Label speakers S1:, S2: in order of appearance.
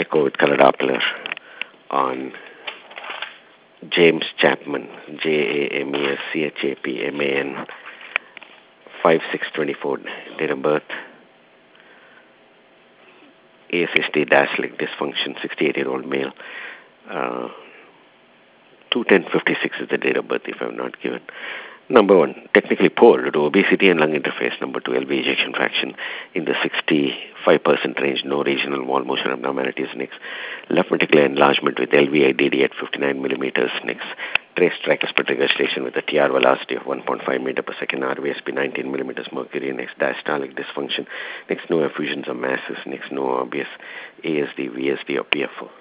S1: echo with color Doppler on James Chapman, JAMESCHAPMAN, 5624, date of birth, ASHD-like dysfunction, 68-year-old male. 21056 is the date of birth if I'm not given. Number one, technically poor due to obesity and lung interface. Number two, LV ejection fraction in the 65% range. No regional wall motion abnormalities. Next, left ventricular enlargement with LVIDD at 59 millimeters. Next, trace tricuspid regurgitation with a TR velocity of 1.5 meter per second. RVSP 19 millimeters mercury. Next, diastolic dysfunction. Next, no effusions or masses. Next, no obvious ASD, VSD, or PFO.